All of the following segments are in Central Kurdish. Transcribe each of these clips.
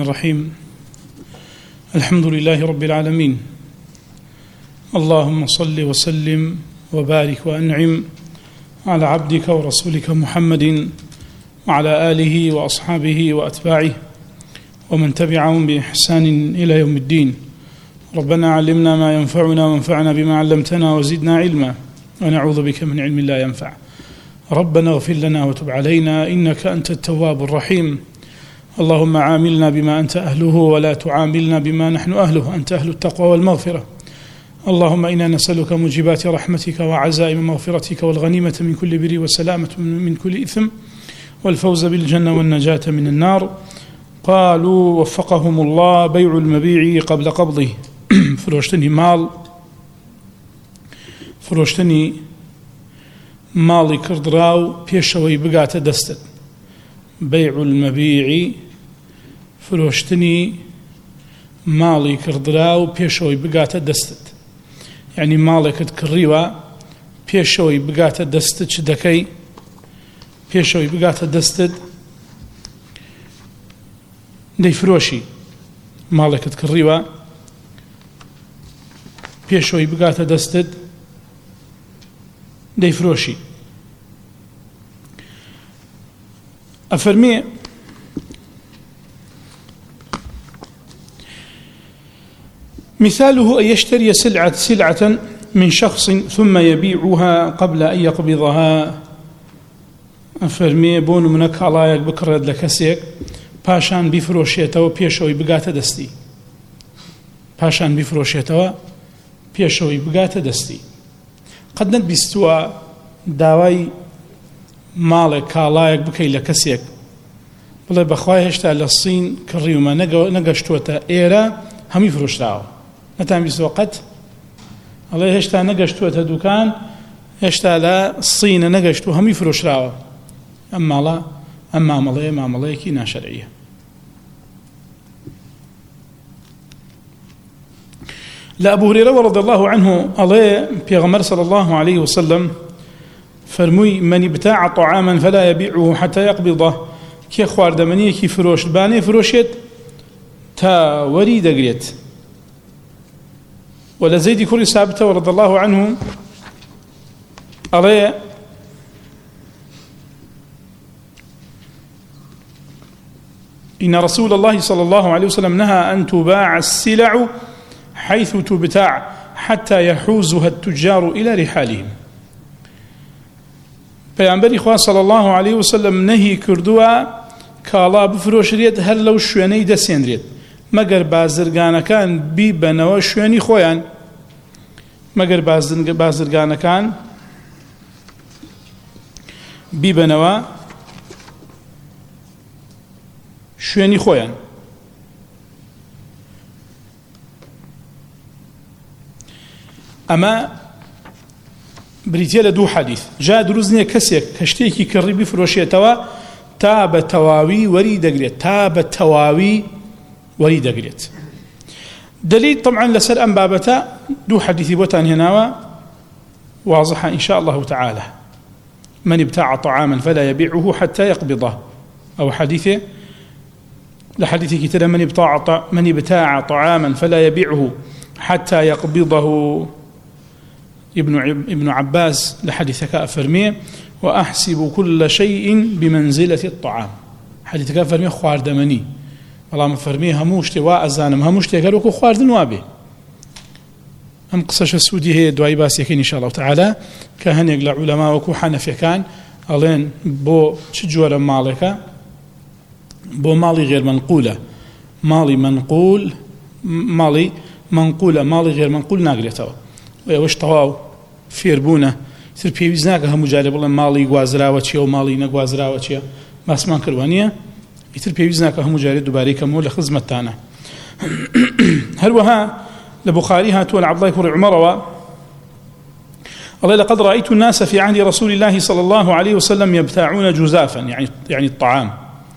الرحيم. الحمد لله رب العالمين. اللهم صل وسلم وبارك وأنعم على عبدك ورسولك محمد وعلى آله وأصحابه وأتباعه ومن تبعهم بإحسان إلى يوم الدين. ربنا علمنا ما ينفعنا وانفعنا بما علمتنا وزدنا علما ونعوذ بك من علم لا ينفع. ربنا اغفر لنا وتب علينا إنك أنت التواب الرحيم. اللهم عاملنا بما أنت أهله ولا تعاملنا بما نحن أهله، أنت أهل التقوى والمغفرة. اللهم إنا نسألك موجبات رحمتك وعزائم مغفرتك والغنيمة من كل بر والسلامة من كل إثم والفوز بالجنة والنجاة من النار. قالوا وفقهم الله: بيع المبيع قبل قبضه. فروشتني مال، فروشتني ماڵی کردراو پێشەوەی بگاتە دەستت. بەیع المەبیعی، فرۆشتنی ماڵی کردراو پێشەوەی بگاتە دەستت. یعنی ماڵێکت کڕیوە پێشەوەی بگاتە دەستت چ دەکەی؟ پێشەوەی بگاتە دەستت دەیفرۆشی. ماڵێکت کڕیوە پێشەوەی بگاتە دەستت دەیفرۆشی. أفرمي مثاله أن يشتري سلعة من شخص ثم يبيعها قبل أن يقبضها. أفرمي بون منك على بكرد لكسيك پاشان بفروشيتوا پێشەوەی بگاتە دەستی. پاشان بفروشيتوا پێشەوەی بگاتە دەستی. قد نتبیستووە داوای ماڵێک کاڵایەک بکەی لە کەسێک، بڵێ بەخوای هێشتا لە سین کڕیومە نەگەشتووەتە ئێرە هەمی فرۆشراوە. نەتان بیستووە قەت ئەڵێ هێشتا نەگەشتووەتە دوکان، هێشتا لە سینە نەگەشتووە هەمی فرۆشراوە. ئەم ماڵە ئەم مامەڵەیە مامەڵەیەکی ناشەرعیە. لأبو هريرة رضي الله عنه عليه بيغمر صلى الله عليه وسلم فرموي: من ابتاع طعاما فلا يبيعه حتى يقبضه. كي خواردمني كي فروش باني فروشيت تا وريد قريت. ولزيد كل ثابته رضي الله عنه عليه إن رسول الله صلى الله عليه وسلم نهى أن تباع السلع حيث تبتاع حتى يحوزها التجار إلى رحالهم. پیامبری خوا صلی الله علیه وسلم نهی کردووە کاڵا بفرۆشرێت هەر لەو شوێنەی دەسێنرێت مەگەر بازرگانەکان بیبەنەوە شوێنی خۆیان. مەگەر بازرگانەکان بیبەنەوە شوێنی خۆیان. ئەمە بریتە لە دوو حەدیث. جا دروست نییە کەسێک کە شتێکی کڕی بفرۆشێتەوە تا بە تەواوی وەری دەگرێت، تا بە تەواوی وەری دەگرێت. دلیل طبعا لەسەر ئەم بابەتە دوو حەدیثی بۆتان هێناوە واضحة إن شاء الله تعالى. من ابتاع طعاما فلا يبيعه حتى يقبضه، أو حديثه لحديث كتير من ابتاع طعاما فلا يبيعه حتى يقبضه. ابن عباس لحديثك أفرميه: وأحسب كل شيء بمنزلة الطعام. حديثك أفرميه خواردمني، والله مفرميه هموشتي وأزانم هموشتي قالوكو خواردن وابي. هم قصة السودي هي دعاي باسيكين إن شاء الله تعالى. كهن يقلع علماء وكو حنفي كان ألين بو تجور مالك بو مالي غير منقولة، مالي منقول، مالي منقولة، مالي غير منقول ناقلتوا وش تواو فێربوونە تر پێویست ناکە هەموو جارێ بڵێن ماڵی گوازراوە چیە و ماڵی نەگوازراوە چیە، باسمان کردوانیە ئیتر پێویست ناکە هەموو جارێ دووبارەی کەمەوە لە خزمەتتانە. هەروەها لە بوخاری هاتووە لە عەبدوڵای کوڕی عومەرەوە الله: لقد رأيت الناس في عهد رسول الله صلى الله عليه وسلم يبتاعون جزافا، يعني الطعام،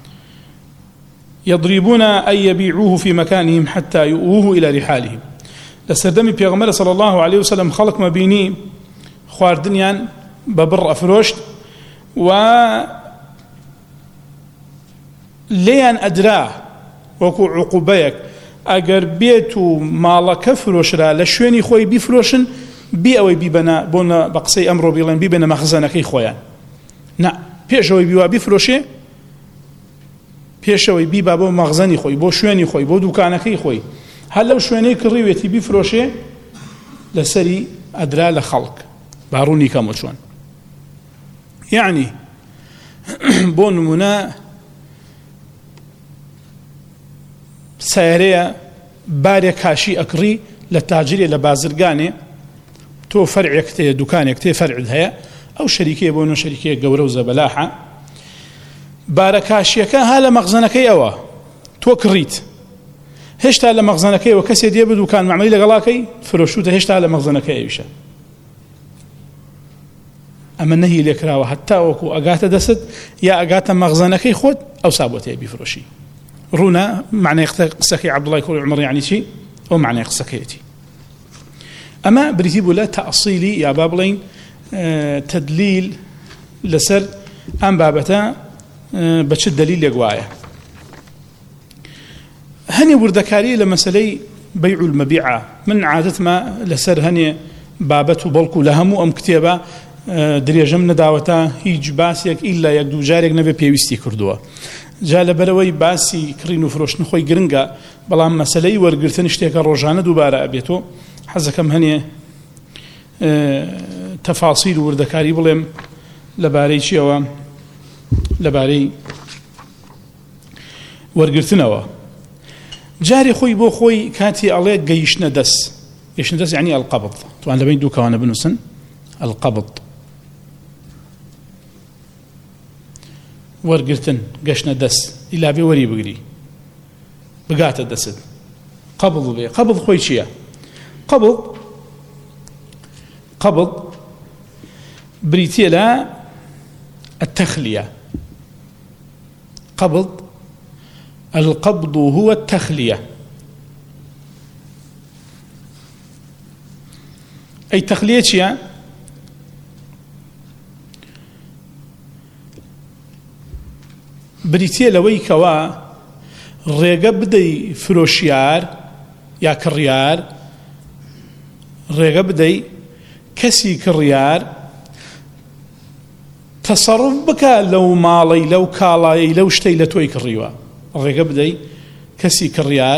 يضربون أن يبيعوه في مكانهم حتى يؤوه إلى رحالهم. لسردمي پیغمبر صلى الله عليه وسلم خلق مبيني خواردنيان ببر أفروشت و ليان أدراه وەکو عقوبەیەک ئەگەر بێت و ماڵەکە فرۆشرا لە شوێنی خۆی بیفرۆشن بی ئەوەی بیبەنە بۆنە بە قسەی ئەمڕۆ بڵێن بیبێنە مەخزەنەکەی خۆیان نا پێشەوەی بیوا بیفرۆشێ پێشەوەی بیبا بۆ مەخزەنی خۆی بۆ شوێنی خۆی بۆ دوکانەکەی خۆی هەر لەو شوێنەی کڕیوێتی بیفرۆشێ لەسەری ئەدرا لە خەڵک باڕوونی کەم چۆن یعنی بۆ نمونە سیارەیە بارێک کاشی ئەکڕی لە تاجرێ لە بازرگانێ تۆ فەرعێک تێ دوکانێک تێ فەرعت هەیە ئەو شەریکەیە بۆ نۆ شەریکەیە گەورە و زەبەلاحە بارە کاشیەکە ها لە مەخزەنەکەی ئەوە تۆ کڕیت هێشتا لە مەخزەنەکەیەوە کەسێ دێ بە دوکان معاملەی لەگەڵاکەی فرۆشوتە هێشتا لە مەخزەنەکەی ئەویشە ئەمە نەهی لێکراوە هەتا وەکو ئەگاتە دەست یا ئەگاتە مەخزەنەکەی خۆت ئەو سابۆتەیە بیفرۆشی ڕوونا معنای قسەکەی عەبدوڵای کوڕی عومەر یعنی چی ئەو معنای قسەکەیەتی ئەمە بریتی بوو لە تەئسیلی یا با بڵێین تەدلیل لەسەر ئەم بابەتە بە چ دەلیلێک وایە هەنێ وردەکاری لە مەسەلەی بەیع المەبیعە من عادەتمە لەسەر هەنێ بابەت و بەڵکو لە هەموو ئەم کتێبە درێژەم نەداوەتە هیچ باسێک ئیلا یەک دوو جارێک نەبێ پێویستی کردووە جا لەبەرەوەی باسی کڕین و فرۆشتن خۆی گرنگە بەڵام مەسەلەی وەرگرتن شتێکە ڕۆژانە دووبارە ئەبێتەوە حەزەکەم هەنێ تەفاسیل و وردەکاری بڵێم لەبارەی چیەوە لەبارەی وەرگرتنەوە جارێ خۆی بۆ خۆی کاتی ئەڵێ گەیشتنە دەست گەیشتنە دەست یعنی القبض توان لەبین دوو کەوانە بنووسن القبض وەرگرتن گەشتنە دەست ئیلا بێ وەری بگری بگاتە دەست قبض بێ قبض خۆی چییە قبض بريتيا لا التخلية القبض هو التخلية أي تخلية شيء بريتيا لوي كوا ريقا بدي فروشيار يا كريار ريقا بدي كسي كريار تصرف بك لو مالي لو كالاي لو شتي لتوي كريوا الريقا بدي كسي كريار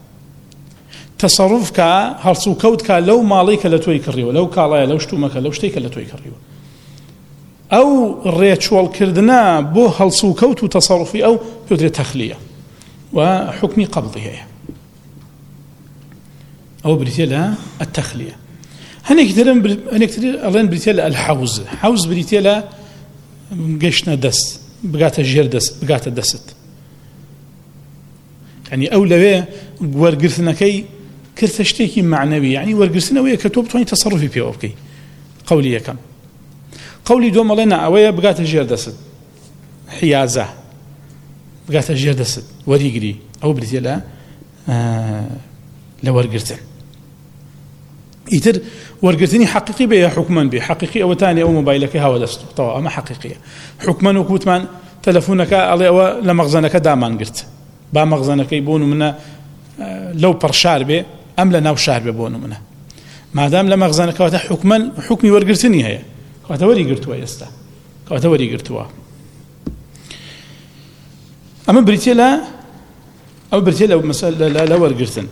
تصرفك هرسو كودك لو ماليك لتوي كريوا لو كالاي لو شتومك لو شتيك لتوي كريوا او ريتشوال كردنا بو هرسو كوت تصرفي او يدري تخليه وحكمي قبضه هي او بريتيلا التخليه هنكتر الان بريتيلا الحوز حوز بريتيلا قشنا دست بقات الجير دست بقات الدست يعني أولى ورقرثنا كي كرثشتيكي معنوي يعني ورقرثنا ويا كتب تواني تصرفي فيه أوكي قولي كم قولي دوم لنا أويا بقات الجير دست حيازة بقات الجير دست وريقري أو بريتيلا لورقرثن يتر ورقتني حقيقي بها حكما به حقيقي أو تاني أو موبايلك هوا دستو طبعا ما حقيقية حكما وكوتمان تلفونك أو لمغزنك دامان قلت با مغزنك يبونوا منا لو برشار به أم لناو شار ببونوا منا ما دام لمغزنك وتا حكما حكمي ورقتني هي كواتا وري قرتوا يستا كواتا وري قرتوا أما بريتيلا أو بريتيلا مسألة لا ورقتن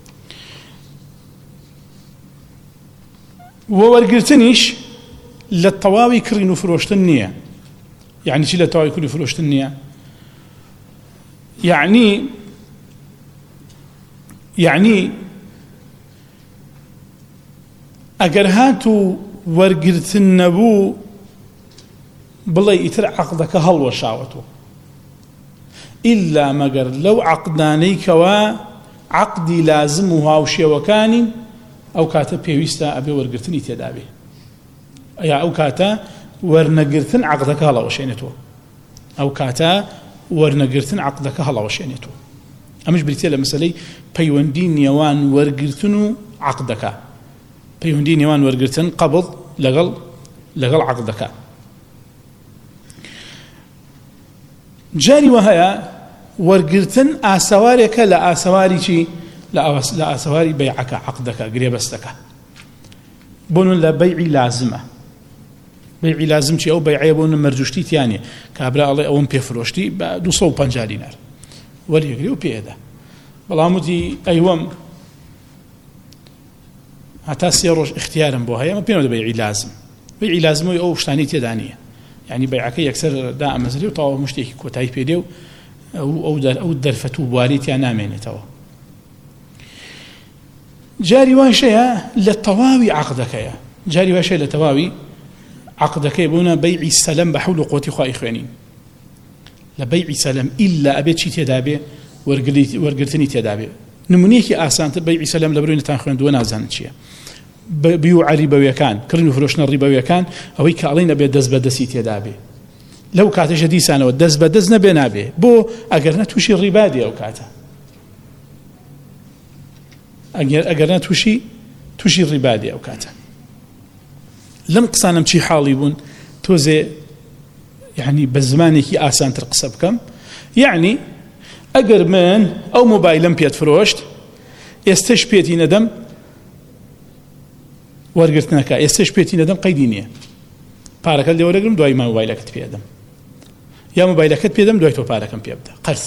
وورقرتنيش للطواوي كرينو فروشتنية يعني شي للطواوي كرينو فروشتنية يعني اگر هاتو ورقرتن نبو بلي يتر عقدك هل وشاوتو إلا مقر لو عقدانيك وعقدي لازمها وشي وكاني أو كاتا بيويستا أبي ورقرتني تدابي يا أو كاتا ورنقرتن عقدك هلا وشينتو أو كاتا ورنقرتن عقدك هلا وشينتو أمش بريتيلا مسألة بيوندين يوان ورقرتنو عقدك بيوندين يوان ورقرتن قبض لغل عقدك جاري وهيا وەرگرتن ئاسەوارێکە لە ئاسەواری چی لە ئاسەواری بەیعەکە عەقدەکە گرێبەستەکە بۆن لە بەیعی لازمە بەیعی لازم چی ئەو بەیعەیە بۆن مەرجوشتی تیانێ کابرا ئەڵێ ئەوم پێفرۆشتی بە 250 دینار وەریەگری و پێدا بەڵام وتی ئەیوەم هەتا 3 ڕۆژ اختیارم بۆ هەیە ئەمە پێم دەبێ بەیعی لازم بەیعی لازمەوەی ئەو شتانی تێدا نییە یعنی بەیعەکە یەکسەر دائەمەزرێ و تەواو شتێکی کۆتایی پێدێ و ئەو دەرفەت و بواریتیان نامێنێتەوە جاری واشەیە لە تەواوی عەقدەکەیە جاری واشەیە لە تەواوی عەقدەکەی بوونە بەیعی سەلەم بە حەول و قووەتی خوای خوێنین لە بەیعی سەلەم ئیلا ئەبێت چی تێدا بێ وەرگرتنی تێدا بێ نمونەیەکی ئاسانتر بەیعی سەلەم لە بڕووی نەتان خوێندووە نازانن چییە بیوعە ڕیبەویەکان کڕین و فرۆشتنە ڕیبەویەکان ئەوەی کە ئەڵێن ئەبێت دەست بەدەستی تێدا بێ لەو کاتەشە دیسانەوە دەست بەدەست نەبێ نابێ بۆ ئەگەر نە تووشی ڕیبادی ئەو کاتە ئەگەر نە تووشی ڕیبادی ئەو کاتە لەم قسانم چی حاڵی بوون تۆزێ یعنی بە زمانێکی ئاسانتر قسە بکەم یعنی ئەگەر من ئەو مۆبایلم پێت فرۆشت ئێستش پێتی نەدەم وەرگرتنەکە ئێستش پێتی نەدەم قەیدی نییە پارەکەت لێ وەرەگرم دوای مۆبایلەکەت پێدەم یا مۆبایلەکەت پێدەم دوای تۆ پارەکەم پێ بدە قەرز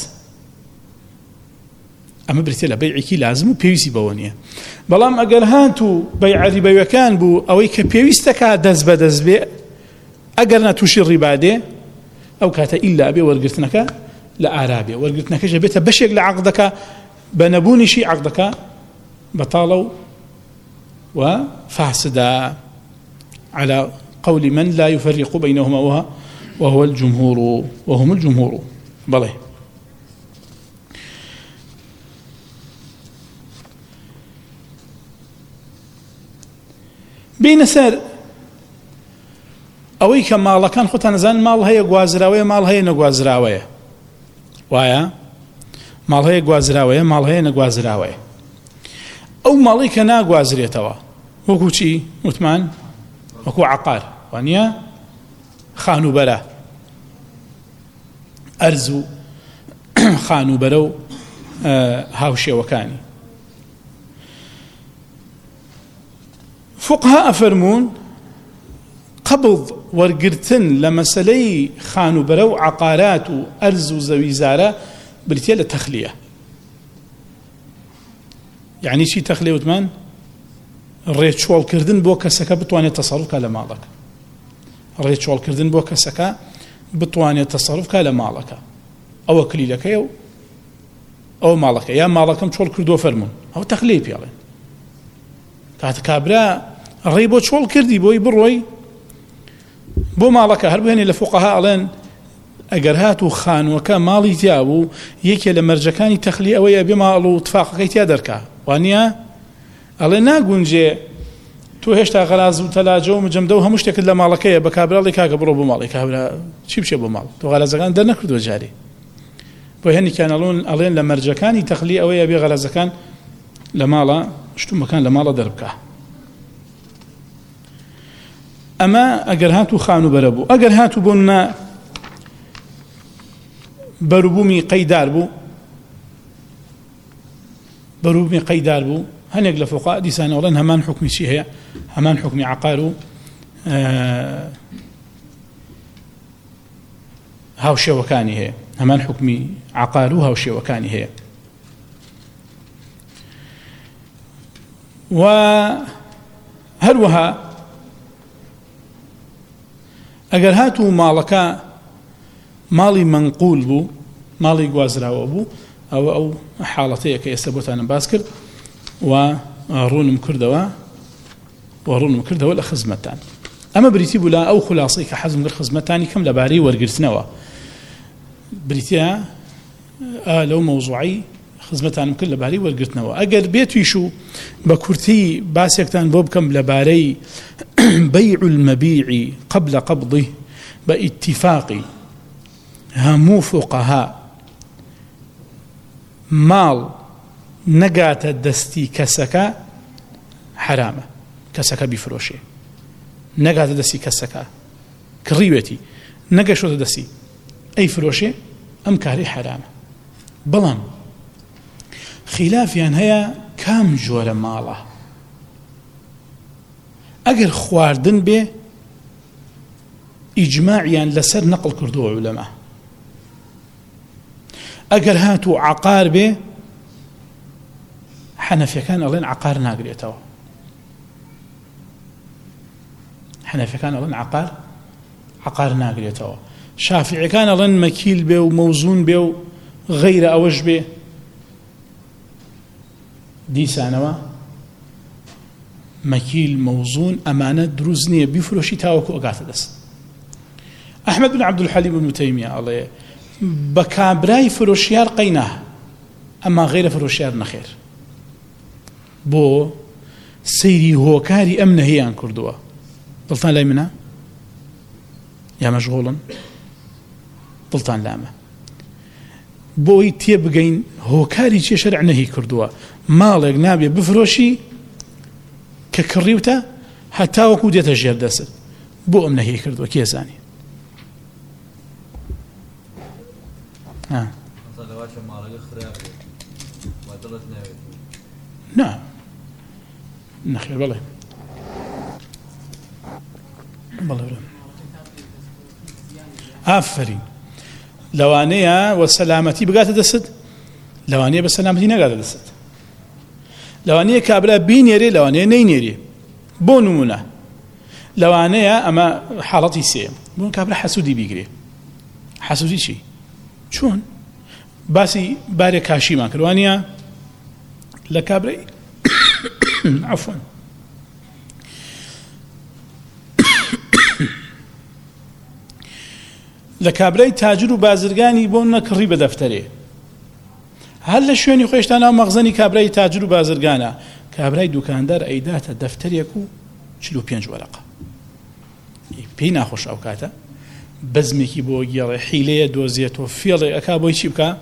ئەمە بریتێ لە بەیعێکی لازم و پێویستی بەوە نییە بەڵام ئەگەر هات و بەیع ڕیبەویەکان بوو ئەوەی کە پێویستەکە دەست بەدەست بێ ئەگەر نەتووشی ڕیبادێ ئەو کاتە ئیلا بێ وەرگرتنەکە لە ئارابێ وەرگرتنەکەش بێتە بەشێک لە عەقدەکە بە نەبوونیشی عەقدەکە بەتاڵە و فاسدا على قول من لا يفرق بينهما وهو الجمهور وهم الجمهور بلى بين سر ئەوەی کە ماڵەکان خۆتان نەزانن ماڵ هەیە گوازراوەیە ماڵ هەیە نەگوازراوەیە وایە ماڵ هەیە گوازراوەیە ماڵ هەیە نەگوازراوەیە ئەو ماڵی کە ناگوازرێتەوە وەکو چی وتمان وەکو عەقار وانە خانوبەرە ئەرز و خانوبەرە و هاوشێوەکانی فقها ئەفەرمون قبض وەرگرتن لە مەسەلەی خانوبەرە و عەقارات و ئەرز و زەویزارە بریتێ لە تەخلیە یعنی چی تەخلیە وتمان ڕێچۆڵکردن بۆ کەسەکە بتوانێت تەسەڕوفکە لە ماڵەکە ڕێچۆڵکردن بۆ کەسەکە بتوانێت تەسەڕوفکە لە ماڵەکە ئەوە کلیلەکەیە و ئەو ماڵەکە یا ماڵەکەم چۆڵ کردووە فەرمون ئەو تەخلیە پێڵێن کاتە کابرا ڕێی بۆ چۆڵ کردی بۆی بڕۆی بۆ ماڵەکە هەر بهێنێ لە فوقەها ئەڵێن ئەگەر هات و خانووەکە ماڵی تیا بوو یەکێ لە مەرجەکانی تەخلی ئەوەیە بێ ماڵ و تفاقەکەی تیا دەرکا وانە ئەڵێ ناگونجێ تۆ هێشتا غەراز و تەلاجە و مجەمدە و هەموو شتێکت لە ماڵەکەیە بە کابراڵی کاکە بڕۆ بۆ ماڵی کابرا چی بچێ بۆ ماڵ تۆ غەرازەکان دەرنەکردووە جارێ بۆ هێنێکیان ئەڵێن لە مەرجەکانی تەخلی ئەوەیە بێ غەرازەکان لە ماڵە شتومەکان لە ماڵە دەربکە ئەمە ئەگەر هات و خانوبەرە بوو ئەگەر هات و بوون بەروبوومی قەیدار بوو بەروبوومی قەیدار بوو هەنێک لە فوقا دیسانە وڵێن هەمان حکمی چی هەیە هەمان حکمی عەقار و هاوشێوەکانی هەیە هەمان حکمی عەقار و هاوشێوەکانی هەیە و هەروەها ئەگەر هات و ماڵەکە ماڵی منقول بوو ماڵی گوازراوە بوو ئەو حاڵەتەیە کە ئێستا بۆتانم باس کرد و ڕوونم کردەوە لە خزمەتان ئەمە بریتی بوو لە ئەو خولاسەی کە حەزم کرد خزمەتانی کەم لەبارەی وەرگرتنەوە بریتە لەو مەوزوعی خزمەتانم کرد لەبارەی وەرگرتنەوە ئەگەر بێتویش و بە کورتی باسێکتان بۆ بکەم لەبارەی بيع المبيع قبل قبضه باتفاق هەموو فقهاء ماڵ نەگاتە دەستی کەسەکە حرامە کەسەکە بیفرۆشێ نەگاتە دەستی کەسەکە کڕیوێتی نەگەشۆتە دەستی ئەی فرۆشێ ئەم کاری حرامە بەڵام خلافیان هەیە کام جۆرە ماڵە ئەگەر خواردن بێ ئیجماعیان لەسەر نەقڵ کردووە عولەما ئەگەر هاتوو عەقار بێ حەنەفیەکان ئەڵێن عەقار ناگرێتەوە حەنەفیەکان ئەڵێن عەقار ناگرێتەوە شافعیەکان ئەڵێن مەکیل بێ و مەوزون بێ و غەیرە ئەوەش بێ دیسانەوە مەکیل مەوزون ئەمانە دروست نییە بیفرۆشی تاوەکو ئەگاتە دەست ئەحمەد بن عەبدولحەلیم بن تەیمیە ئەڵێ بە کابرای فرۆشیار قەینا ئەما غەیرە فرۆشیار نەخێر بۆ سەیری هۆکاری ئەم نەهەیان کردووە دڵتان لای منە یا مەشغوڵن دڵتان لامە بۆی تێبگەین هۆکاری چێ شەرع نەهی کردووە ماڵێک نابێ بفرۆشی کە کڕیوتە هەتاوەکو دێتە ژێر دەست بۆ ئەم نەهی کردووە کێزانی نا نەخێر بەڵێ ئافرین لەوانەیە وە سەلامەتی بگاتە دەست لەوانەیە بە سەلامەتی نەگاتە دەست لەوانەیە کابرا بینێرێ لەوانەیە نەینێرێ بۆ نمونە لەوانەیە ئەمە حاڵەتی سێ بۆ کابرا حەسوودی بیگرێ حەسوودی چی؟ چۆن؟ باسی بارێک کاشیمان کردوانە لە کابرای عەفوەن لە کابرای تاجر و بازرگانی بۆ نەکڕی بە دەفتەرێ هەر لە شوێنی خۆشتان ناو مەخزەنی کابرای تاجر و بازرگانە کابرای دوکاندار ئەیداتە دەفتەرێک و 45 وەرەقە پێی ناخۆش ئەو کاتە بەزمێکی بۆ گێڕێ حیلەیە دۆزێتەوە فێڵێ ئەکا بۆی چی بکە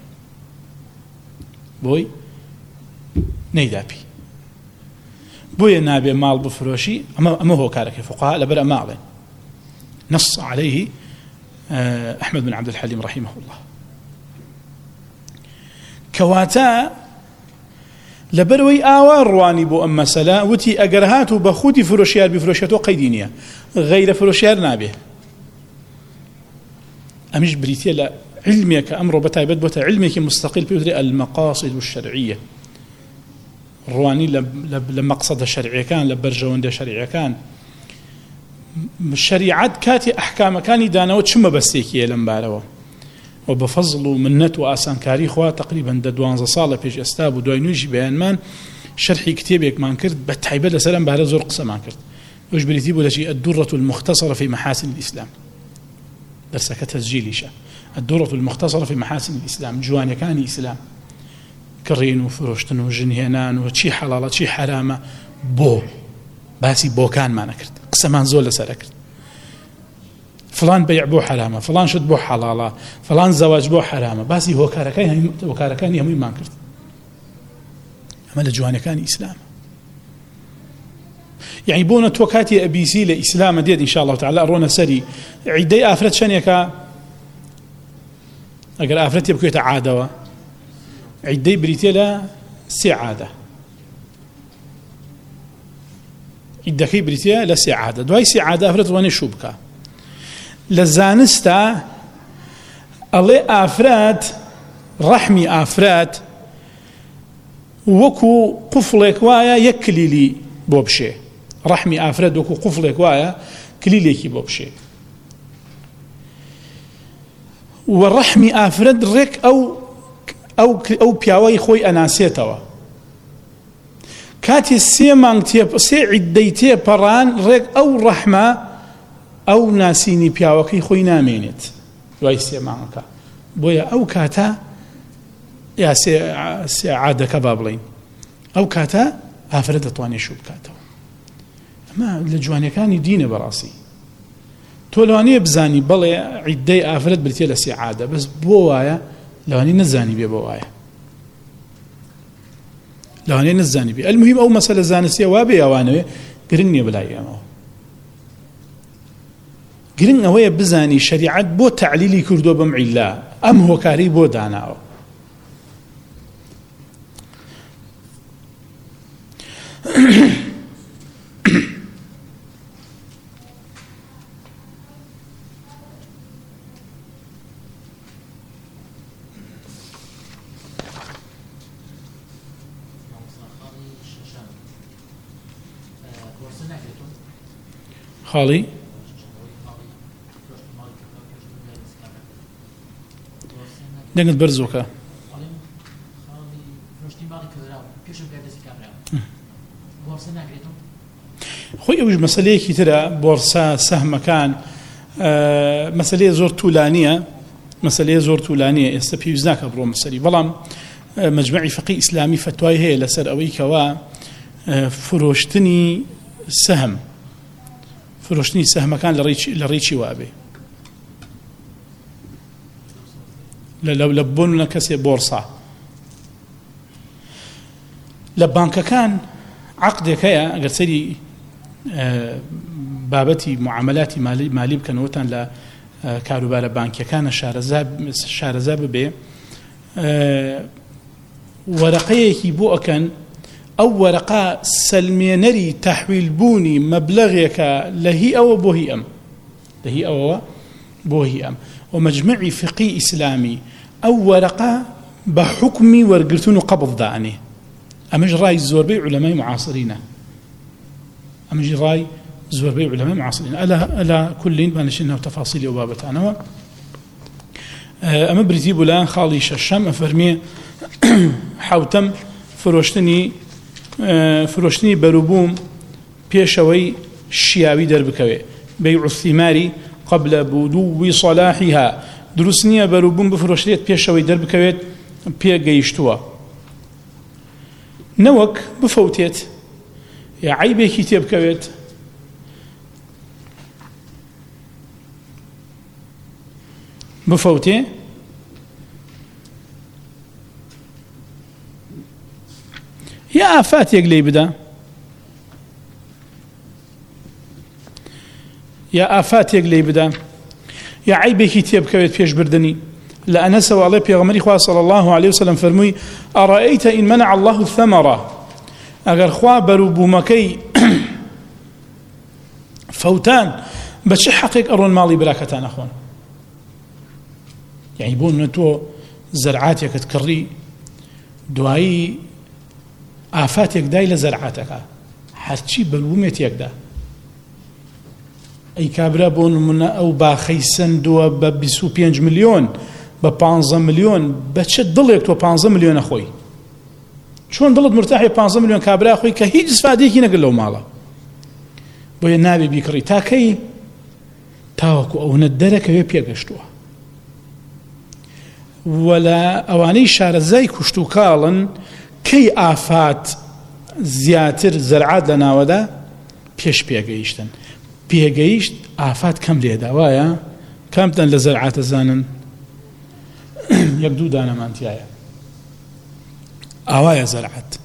بۆی نەیداپی بۆیە نابێ ماڵ بفرۆشی ئەمە هۆکارەکەی فقها لەبەر ئەماڵێن نص عليه أحمد بن عبد الحليم رحمه الله كواتا لبروي آوار رواني بو أم مسألة وتي أقرهاتو بخوتي فروشيار بفروشياتو قيدينية غير فروشيار نابه أمش بريتيا لا علمك أمر بتايبت بوتا علمك مستقل بيدري المقاصد الشرعية رواني لمقصد الشرعي كان لبرجوان ده شرعي كان شريعت كاتي أحكام كاني دانا وتشم بستيكي لمباروا وبفضل ومنت وآسان كاري خوا تقريبا دوانزة صالة بيج أستاب ودوينوجي بيان مان شرحي كتابك مان كرت بتحيبه لسلام بهذا زور قصة مان كرت وش بريتيبو لشي الدرة المختصرة في محاسن الإسلام درسك تسجيلي شا الدرة المختصرة في محاسن الإسلام جواني كان إسلام كرين وفروشتن وجنهنان وشي حلالة شي حرامة بو باسي بو كان ما نكرت قسمان زول لسركت فلان بيع بو حرامه فلان شد بو حلاله فلان زواج بو حرامه باسي هو كاركاني هم ما نكرت اما لجواني كان اسلام يعني بونا توكاتي ابي سي لاسلام ديد ان شاء الله تعالى رونا سري عيدي افرت شنيكا اگر افرت يبكي تعاده عيدي بريتيلا سعاده عيدكي بريتيا لا سعاده دوای سعاده افرت واني شوبكا لزانستا الله افراد رحمي افراد وكو قفلك وايا يكليلي بوبشي رحمي افراد وكو قفلك وايا كليليكي بوبشي والرحمي افراد ريك او بياوي خوي اناسيتوا كاتي سيمان تيب سي عديتي بران ريك او رحمه او ناسيني بياوكي خوي نامينت دوای سێمانەکە بۆیە ئەو کاتە یا سێ عادەکە با بڵین ئەو کاتە ئافرەت دەتوانێت شوو بکاتەوە ئەمە لە جوانیەکانی دینە بەڕاستی تۆ لەوانەیە بزانی بەڵێ عیددەی ئافرەت بریتێ لە سێ عادە بەس بۆ وایە لەوانەیە نەزانی بێ بۆ وایە لەوانەیە نەزانی بێ المهم ئەو مەسەلە زانستیە وا بێ ئەوانەوێ گرنگ نییە بەلای ئێمەوە گرنگ ئەوەیە بزانی شریعەت بۆ تعلیلی کردو بەم عیلا ئەم هۆکاری بۆ داناوە خاڵی دەنگت بەرزۆکە خۆی ئەوش مەسەلەیەکی ترە بۆرسا سەهمەکان مەسەلەیە زۆر توولانیە ئێستا پێویست ناکە بڕۆ مەسەری بەڵام مەجمەعی فقهی ئیسلامی فتوای هەیە لەسەر ئەوەی کەوا فرۆشتنی سەهمەکان لە ڕێکی وابێ لە بۆنە کەسێ بۆرسا لە بانکەکان عقدێک هەیە ئەگەر سەری بابەتی معاملاتی مالی بکەنەوەتان لە کاروبارە بانکیەکانە شارەزا ببێ وەرەقەیەکی بۆ ئەکەن ئەو وەرەقە سەلمێنەری تەحویلبوونی مەبلەغێکە لە هی ئەوە بۆ هی ئەم و مەجمەعی فقهی ئیسلامی ئەو وەرەقە بە حکمی وەرگرتن و قەبض دانێ ئەمەش ڕای زۆربەی عولەمای معاصرینە ئەلا كلين بانشينها تفاصيل وبابتانوا أما بريتي بولان خالي ششم أفرمي حوتم فروشتني بروبوم بيشوي الشياوي دربكوي بيع الثمار قبل بدو صلاحها دروسنية بروبوم بفروشتيت بيشوي دربكوي بيجيشتوا نوك بفوتيت يا عيبي كتاب كويت بفوتي يا آفات يقلي بدا يا عيبي كتاب كويت بيش بردني لأنا سوى الله بيغمري خواه صلى الله عليه وسلم فرمي أرأيت إن منع الله الثمرة أغر خواه بروبو مكي فوتان بشي حقيق أرون مالي براكتان أخوان يعني بون تو زرعاتك تكري دوایی آفاتك داي لزرعاتك هرچی بلومت يكدا اي كابرا بون من او با خيسن دو ب 25 مليون ب 15 مليون بچ دلك تو 15 مليون اخوي شلون ضلت مرتاح 15 مليون كابرا اخوي كهيج استفاديكي نقل له ماله بو نابي بيكري تاكي تاوكو او ندرك بيقشتو ولا اواني شارزاي كشتو كالن كي آفات زياتر زرعات لناودا پیش پیگەیشت آفات کەم لێدا وایە کامتان لە زەرعاتە زانن یەک دوو دانەمانتیایە ئاوایە زەرعات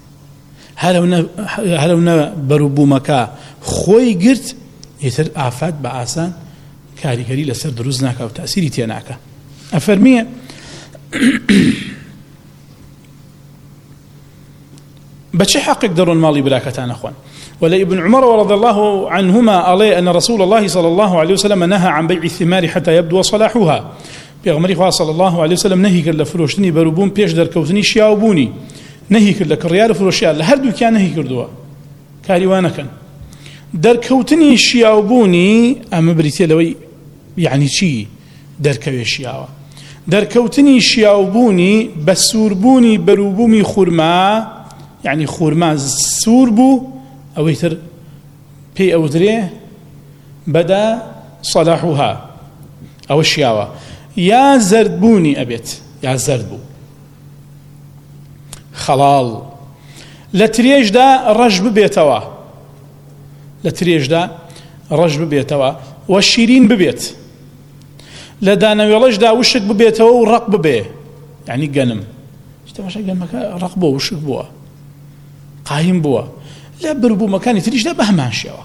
هەرەونە بەروبوومەکە خۆی گرت ئیتر ئافات بە ئاسان کاریگەری لەسەر دروست ناکە و تەسیری تێ ناکە ئەفەرمیە بشي حقك درون مالي براكتان أخوان ولا ابن عمر رضي الله عنهما عليه أن رسول الله صلى الله عليه وسلم نهى عن بيع الثمار حتى يبدو صلاحها بيغمري صلى الله عليه وسلم نهي كلا فروشتني بروبون بيش در كوتني شياوبوني نهي كلا كريار فروشيال لهردو كان نهي كردوا كاريوانا كان در كوتني شياوبوني أما بريتي لوي يعني شي در كوي شياوا در كوتني شياوبوني بسوربوني بروبومي خرما يعني خورما سور بو أو يتر بي أو دريه بدا صلاحها أو الشياوة يا زردبوني أبيت يا زردبو خلال لتريج دا رجب بيتوا والشيرين ببيت لدانا يولج دا وشك ببيتوا ورق ببيه يعني قنم اشتباشا قنمك رقبو وشك بوا قايم بوا لا بربو مكاني تريش لا بهمان شوا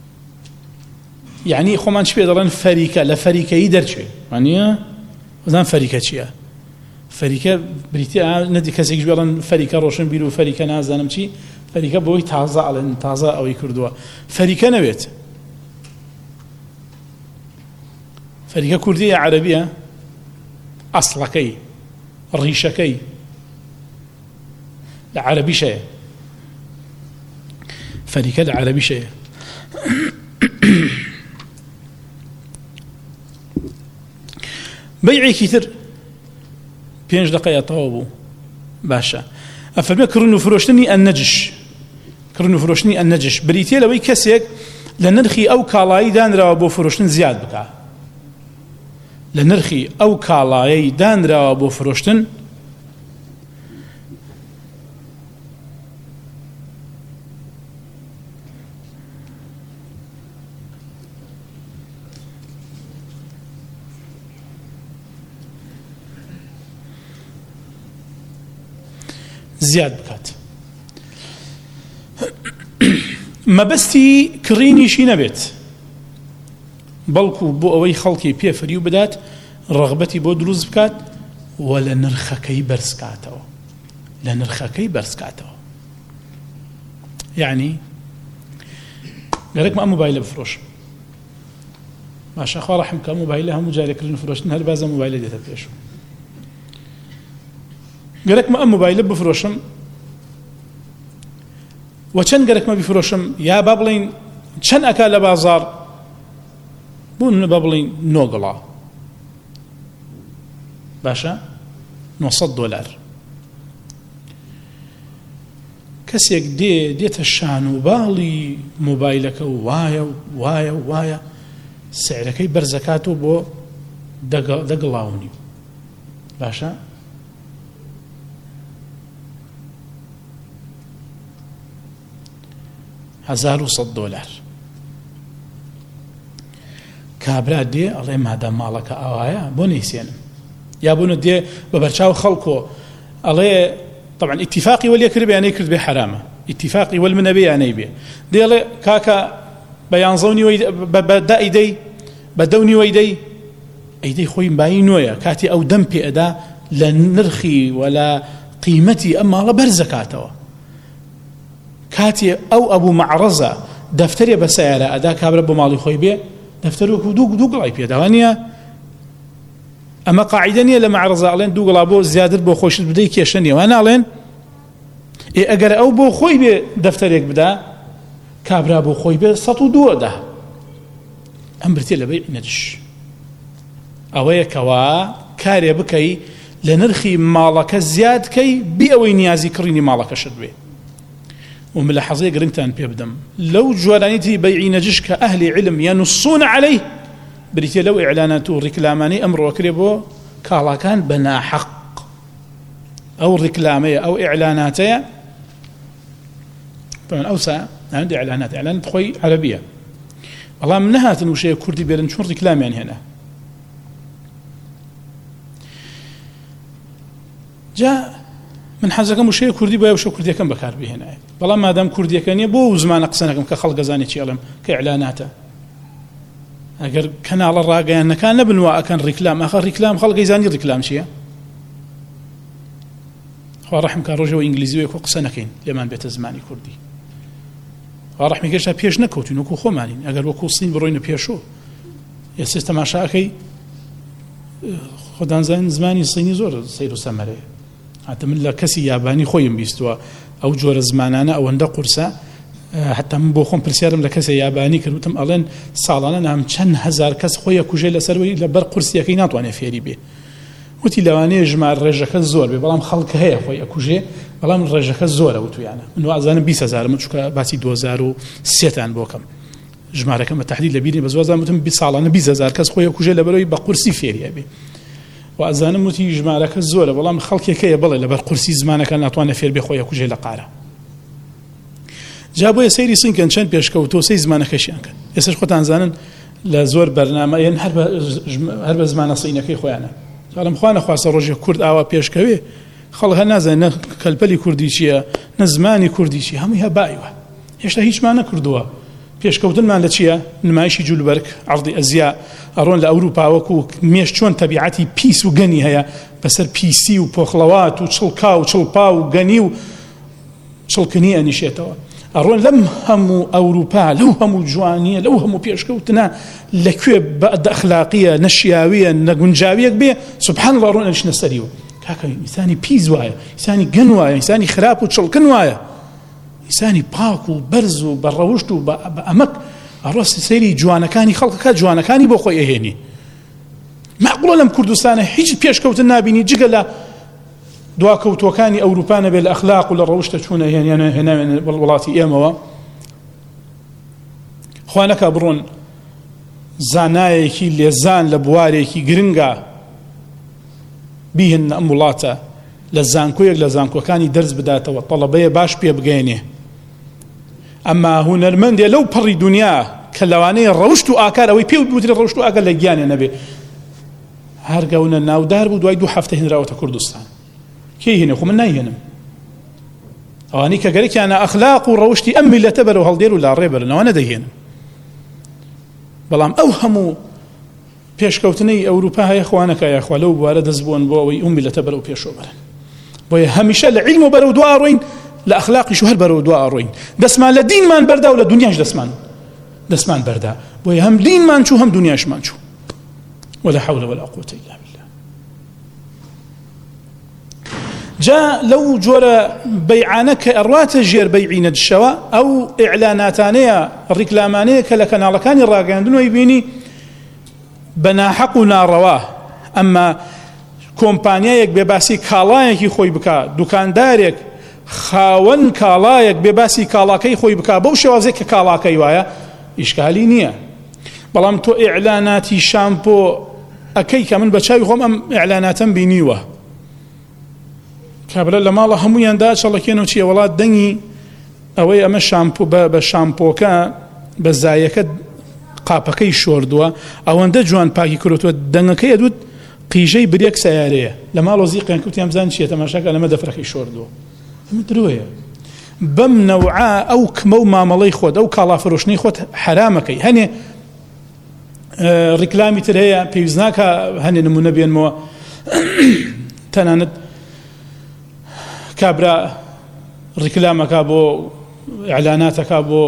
يعني خمان شبه دارن فريكة لا فريكة يدر شيء يعني وزن فريكة شيء فريكة بريتي ندي كسيك جبران فريكة روشن بيرو فريكة نازانم شيء فەریکە بۆی تازە ئەڵێن تازە ئەوەی کردووە فەریکە نەوێت فەریکە کوردیە عەرەبیە ئەسڵەکەی ڕیشەکەی لە عەرەبیشەیە فەریکە لە عەرەبیشەیە بەیعێکی تر 5 دقەیە تەواو بوو باشە ئەفەرمێ کڕن و فرۆشتنی ئەنەجش کڕن و فرۆشتنی ئەنەجش بریتێ لەوەی کەسێک لە نرخی ئەو کاڵایی دانراوە بۆ فرۆشتن زیاد بکە لە نرخی ئەو کاڵایەی دانراوە بۆ فرۆشتن زیاد بکات مەبەستی کڕینیشی نەبێت بەڵکو بۆ ئەوەی خەڵکی پێ فەریو بدات ڕەغبەتی بۆ دروست بکات و لە نرخەکەی بەرزکاتەوە لە نرخەکەی بەرزکاتەوە یعنی گەرەکمە ئەم مۆبایلە بفرۆشم باشە خوا ڕەحم کە مۆبایلە هەموو جارێکردن فرۆشتن هەر بازە مۆبایلە دێتە پێشوو گەرەکمە ئەم مۆبایلە بفرۆشم و چەند گەرەکمە بفرۆشم یا با بڵین چەند ئەکا لە بازار بوون با بڵین نۆگڵا باشە $900 کەسێک دێتە شان و باڵی مۆبایلەکە و وایە سعرەکەی بەرزەکاتەوە بۆ دەگڵاونی باشە $1,100 کابرا دێ ئەڵێ مادام ماڵەکە ئەوایە بۆ نەیسێنم یا بۆ دێ بە بەرچاو خەڵکۆ ئەڵێ طبعا اتفاقی وەلێ کرد بێ کرد بێ حرامە اتفاقی وەل منە بێ یانەی بێ دێڵێ کاکە بە 11 بە دەی بە 2 دەی ئەیدەی خۆی بایی نوۆیە کاتی ئەو دەم پێ ئەدا لە نرخی ولا قیمەتی ئەم ماڵە بەرزەکاتەوە کاتی ئەو ئەبوو معرەزە دەفتەرێ بە سیارە ئەدا کابرا بۆ ماڵی خۆی بێ دەفتەر وەکو دوو گڵای پێداوە نییە ئەمە قاعیدە نییە لە معرەزە ئەڵێن 2 گڵا بۆ زیاتر بۆ خۆشت بدەی کێشە نییە وانە ئەڵێن ئەگەر ئەو بۆ خۆی بێ دەفتەرێک بدا کابرا بۆ خۆی بێ 102 دا ئەم برتێ لە بەیع نەجش ئەوەیە کەوا کارێ بکەی لە نرخی ماڵەکە زیادکەی بێ ئەوەی نیازی کڕینی ماڵەکەشت بێ وملاحظة قرنتان بيبدم لو جوارانيتي بيعي نجش كأهل علم ينصون عليه بريتي لو إعلانات ركلاماني أمر وكريبو كالا كان بنا حق أو ركلامية أو إعلاناتية طبعا أوسع عندي إعلانات خوي عربية والله من نهات وشيء كردي بيرن شون ركلام يعني هنا جاء من حەزەکەم وشەیە کوردی بۆ وشە کوردیەکەم بەکار بهێنایە بەڵام مادام کوردیەکە نییە بۆ زمانە قسەنەکەم کە خەڵک گەزانێ چی ئەڵێم کە ئیعلاناتە ئەگەر کەناڵە ڕاگەیانەکان نەبنوە ئەکەن ڕیکلام ئەخە ڕیکلام خەڵکی زانی ڕیکلام چییە خوا ڕەحم کە ڕۆژەوە ئینگلیزیەوە کۆ قسە نەکەین لێمان بێتە زمانی کوردی خوا ڕەحمی کێشتا پێش نەکەوتین وەکو خۆمانین ئەگەر وەکو سین بڕۆینە پێشۆ ئێستا تەماشاکەی خۆدانزانین زمانی سینی زۆر سەیر و سەمەرەیە حتى من لا كسي ياباني خويم بيستوا أو جور زماننا أو عند قرصة حتى من بوخم برسيارم لكسي ياباني كروتم ألين صالنا نعم كان هزار كس خويا كوجيل سروي لبر قرصي كينات وأنا فيري به وتي لواني جمع الرجك الزور بلام خلق هي خويا كوجي بلام الرجك الزور وتو يعني من وعزان 20,000 متشكا باتي 2003 عن بوكم جمع رقم التحديد لبيني بزوازان متم بصالنا 20,000 كس خويا كوجي لبروي بقرصي فيري به وأزانم وتي جمالك الزولة والله من خلق كي يبلي لبر قرصي زمانك ناتوانا فير بخويا كوجي لقارة جابوا يسيري صين كان شان بيشكوتو سي زمانك شيان كان يسير خوتان زانن لزور برنامج ين هرب زمان صينك خويانا قالم خوانه خواص روجي كرد اوا بيشكوي خلها نازن كلبلي كردي شيا نزماني كردي شي هم هي بايوه هشتا هیچ معنی کردووە پێشکەوتنمان لە چییە؟ نمایشی جولبەرگ عەرضی ئەزیا ئەڕۆن لە ئەوروپا وەکو مێش چۆن تەبیعەتی پیس و گەنی هەیە بەسەر پیسی و پۆخڵەوات و چڵکا و چڵپا و گەنی و چڵکنی ئەنیشێتەوە ئەڕۆن لەم هەموو ئەوروپا لەو هەموو جوانیە لەو هەموو پێشکەوتنە لەکوێ بە ئەخلاقیە نەشیاویە نەگونجاویەک بێ سوبحان الله ڕۆن ئەنیشنە سەریوە کاکە ئینسانی پیس وایە ئینسانی گەن وایە ئینسانی خراپ و چڵکن وایە ئینسانی پاک و بەرز و بەڕەوشت و بە ئەمەک ئەڕۆستی سەیری جوانەکانی خەڵکەکە جوانەکانی بۆ خۆی ئەهێنی معقوڵە لەم کوردستانە هیچ پێشکەوتن نابینی جگە لە دواکەوتوەکانی ئەوروپانە بێ لە ئەخلاق و لە ڕەوشتە چوونە هێناوێن وڵاتی ئێمەوە خوا نەکا بڕۆن زانایەکی لێزان لە بوارێکی گرنگە بیهن ئەم وڵاتە لە زانکۆیەک لە زانکۆکانی دەرز بداتەوە تەڵەبەیە باش پێ بگەێنێ ئەمما هونەرمەندێ لەو پەڕی دنیا کە لەوانەیە ڕەوشت و ئاکار ئەوەی پێ بوترێ ڕەوشت و ئاکار لە گیانێ نەبێ هەرگەونە ناودار بوو دوای 2 هەفتە هێنراوەتە کوردستان کێ هێنێ خۆ من نایهێنم ئەوانەی کە گەرەکیانە ئەخلاق و ڕەوشتی ئەم میلەتە بەرەو هەڵدێر و لاڕێ بەرن ئەوە نەدەهێنم بەڵام ئەو هەموو پێشکەوتنەی ئەوروپا هەیە خوانەکە یاخوا لەو بوارە دەست بوون بۆ ئەوەی ئەو میلەتە بەرەو پێشۆ بەرن بۆیە هەمیشە لە عیلم و بەرەو دو ئاڕۆین لە ئەخلاقیش هەر بەرەو دو ئاڕۆین دەستمان لە دینمان بەردا و لە دنیاش دەستمان بەردا بۆیە هەم دینمان چوو هەم دنیاشمان چوو ولا حول ولا قوة إلا بالله جاء لو جورا بيعانك أروات جير بيعين الشواء أو إعلاناتانية الركلامانية كالكنالكاني الراقاندون ويبيني بنا حقنا رواه أما كومبانيايك بباسي كالايك خوي بكا دوكانداريك خاون كالايك بباسي كالاكي خوي بكا بوشي وازيك كالاكي وايا إشكالي نية بەڵام تۆ ئیعلاناتی شامپۆ ئەکەی کە من بە چاوی خۆم ئەم ئیعلاناتەم بینیوە کابرا لە ماڵە هەموویاندا چەڵەکێنەوە چیە وڵات دەنگی ئەوەی ئەمە شامپۆ بە شامپۆکە بە زایەکە قاپەکەی شۆردووە ئەوەندە جوان پاکی کردوتوە دەنگەکەی ئەدوت قیژەی برێک سیارەیە لە ماڵۆ زیقیان کەوتیان بزان چیە تەماشاکە لەمە دەفرەکەی شۆردووە ئەمە درۆیە بەم نەوعا ئەو کمە و مامەڵەی خۆت ئەو کاڵافرۆشتنی خۆت حرامەکەی هەنێ ڕیکلامی تر هەیە پێویست ناکە هەنێ نمونە بێنمەوە تەنانەت کابرا ڕیکلامەکە بۆ ئیعلاناتەکە بۆ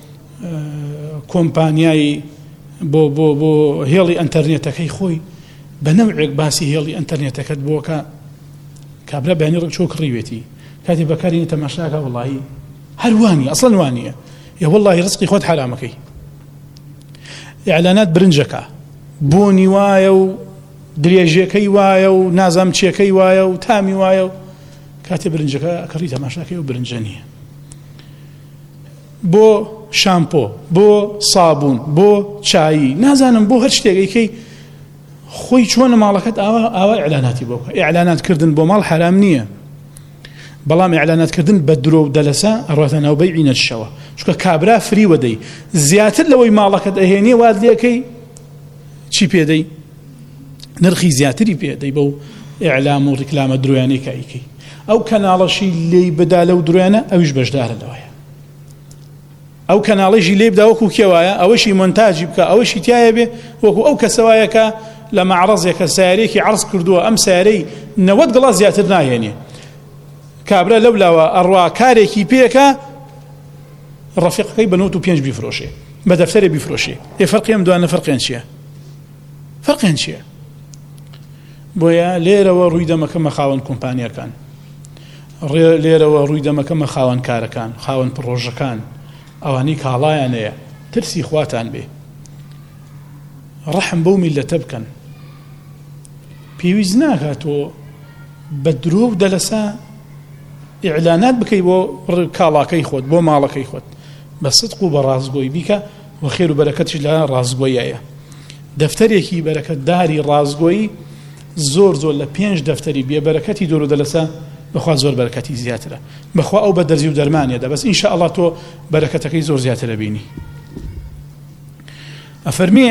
کۆمپانیای بۆ هێڵی ئەنتەرنێتەکەی خۆی بە نەوعێک باسی هێڵی ئەنتەرنێتەکەت بۆکە کابرا بەیانی ڕێک کڕیوێتی کاتی بەکارینی تەماشاکە وڵی هەروانی ئەسڵەن وانیە یا وڵی ڕزقی خۆت حرامەکەی ئیعلانات برنجەکە بۆنی وایە و درێژەکەی وایە و نازام چیەکەی وایە و تامی وایە و کاتی برنجەکە کڕی تەماشاکەی و برنجە نییە بۆ شامپۆ بۆ سابوون بۆ چایی نازانم بۆ هەر شتێکەکەی خۆی چۆنە ماڵەکەت ئاوا ئیعلاناتی بۆکە ئیعلاناتکردن بۆ ماڵ حرام نییە بەڵام ئیعلاناتکردن بە درۆ و دەلەسە ئەڕاتە ناو بەیعی نەجشەوە چونکە کابرا فری وەدەی زیاتر لەوەی ماڵەکەت ئەهێنێ وات لێکەی چی پێدەی نرخی زیاتری پێدەی بەو ئیعلام و ڕیکلامە درۆیانەی کایکەی ئەو کەناڵەشی لێی بدا لەو درۆیانە ئەویش بەشدارە لەوەیە ئەو کەناڵەشی لێ بدا وەکو کێوایە ئەوەشی مۆنتاژی بکە ئەوەشی تایە بێ وەکو ئەو کەسەوایەکە لە مەعرەزێکە سیارەیەکی عەرض کردووە ئەم سیارەی 90 گڵاس زیاتر ناهێنێ کابرا لەولاوە ئەڕوا کارێکی پێکە ڕەفیقەکەی بە 95 بیفرۆشێ بە دەفتەرێ بیفرۆشێ فەرقی ئەم دوانە فەرقیان چییە بۆیە لێرەوە ڕووی دەمەکەمە خاوەن کۆمپانیەکان لێرەوە ڕووی دەمەکەمە خاوەن کارەکان خاوەن پڕۆژەکان ئەوانەی کاڵایانەیە ترسی خواتان بێ ڕەحم بەو میلەتە بکەن پێویست ناکاتۆ بە درۆ و دەلەسا ئیعلانات بکەی بۆ کاڵاکەی خۆت بۆ ماڵەکەی خۆت بە سدق و بە ڕازگۆی بیکە و خێر و بەرەکەتش لە ڕازگۆیایە دەفتەرێکی بەرەکەتداری ڕازگۆیی زۆر لە 5 دەفتەری بێبەرەکەتی دۆر و دەلەسا بەخوا زۆر بەرەکەتی زیاترە بەخوا ئەو بە دەرزی و دەرمانێدا بەس ئینشاءالله تۆ بەرەکەتەکەی زۆر زیاترە بینی ئەفەرمێ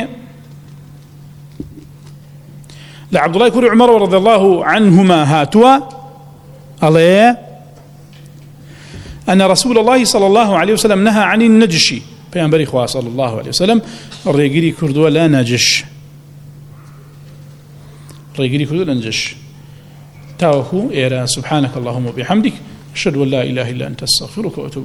لعبد الله كر عمر رضي الله عنهما هاتوا عليه أن رسول الله صلى الله عليه وسلم نهى عن النجش بيان إخوة صلى الله عليه وسلم الرجيري كردوا لا نجش الرجيري كردوا لا نجش تاوكو إيرا سبحانك اللهم وبحمدك أشهد أن لا إله إلا أنت أستغفرك وأتوب